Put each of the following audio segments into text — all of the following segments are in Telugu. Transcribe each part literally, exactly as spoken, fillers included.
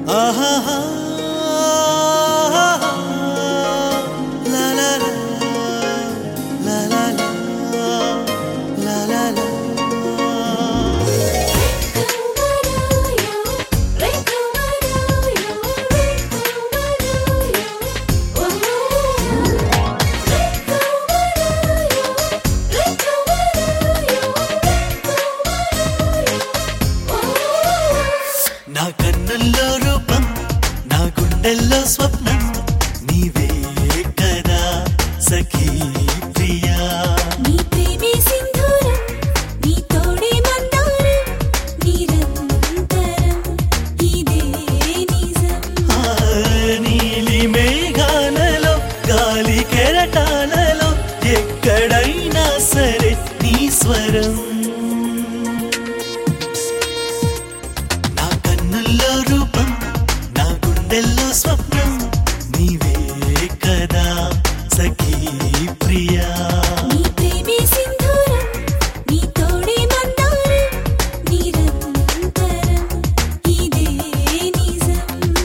నా కన్నుల్లో రూపం నా గుండెల్లో స్వప్నం నీవే కదా సఖీ ప్రియా నీ ప్రేమే సింధూరం నీ తోడే మందారం నిరంతరం ఇదే నిజం నీలి మేఘాలలో గాలి కెరటాలలో ఎక్కడైనా సరే నీ స్వరం రూపం నా గుండెల్లో స్వప్నం నీవే కదా సఖీ ప్రియా నీ ప్రేమే సింధూరం నీ తోడే మందారం నిరంతరం ఇదే నిజం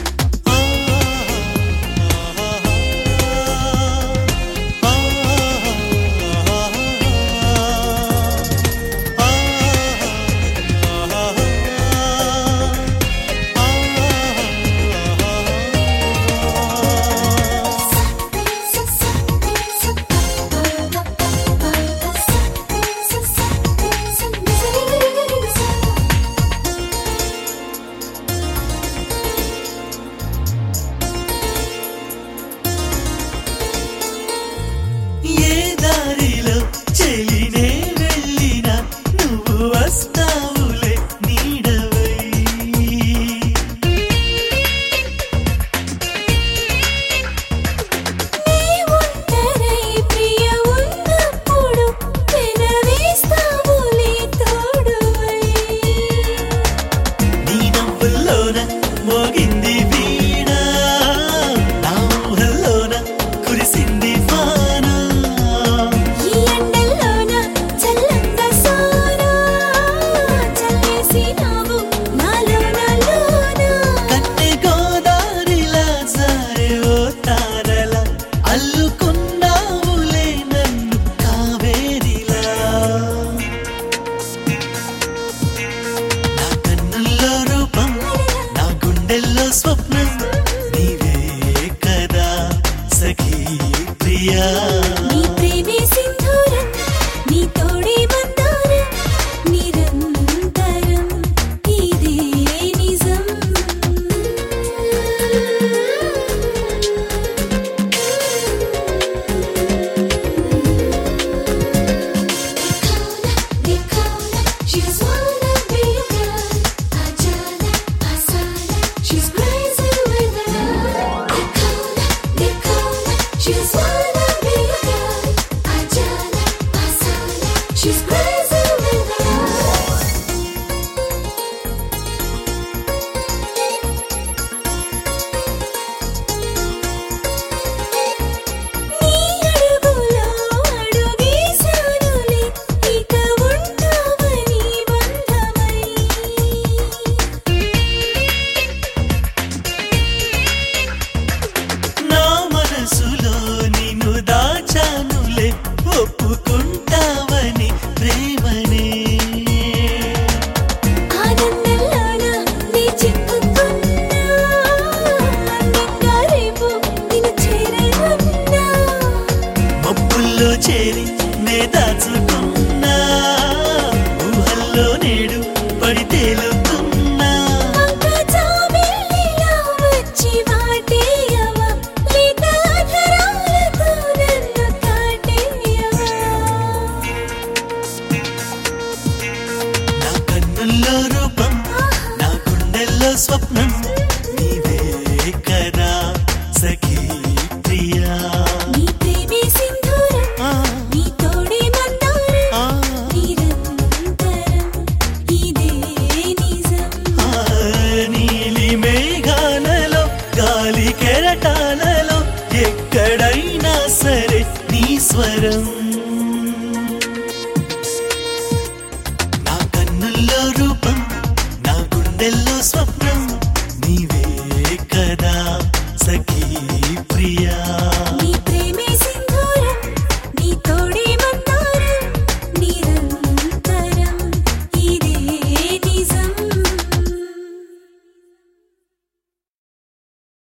మోగింది వీణ నా ఊహల్లోన కురిసింది వాన ఈ ఎండల్లోన చల్లంగా సోనా చల్లేసినావు నాలోన లోన కన్నె గోదారిలా జారే ఓ తారల అల్లుకున్నావులే నన్ను కావేరిలా నా కన్నుల్లో రూపం నా గుండెల్లో స్వప్నం నీవే కదా సఖీ ప్రియా నీ ప్రేమే సింధూరం నీ తోడే మందారం నిరంతరం ఇదే నిజం She's wanna be your girl, Ajana, Asana, she's crazy with her. Nicola, Nicola, she's wanna be your girl, Ajana, Asana, she's crazy with her. నీ అడుగులో అడుగేశానులే ఇక ఉంటావని బంధమై నా మనసులో నిన్ను దాచానులే ఒప్పుకుంటావని ప్రేమనే ఆనందంలోన నీ చిక్కుకున్నా అందంగా రేపు నిన్ను చేరనున్నా మబ్బుల్లో చేరి నే దాచుకున్నా ఊహల్లో నేడు పడి తేలుతున్నా వంక జాబిల్లిలా వచ్చి వాటేయవా లేక అధరాలతో నన్ను కాటేయవా నా కన్నుల్లో రూపం నా గుండెల్లో స్వప్నం నీవే కదా సఖీ ప్రియా నీ ప్రేమే సింధూరం ఆ, నీ తోడే మందారం ఆ, నిరంతరం ఇదే నిజం ఆ, నీలి మేఘాలలో గాలి కెరటాలలో ఎక్కడైనా సరే నీ స్వరం నా కన్నుల్లో రూపం నా గుండెల్లో స్వప్నం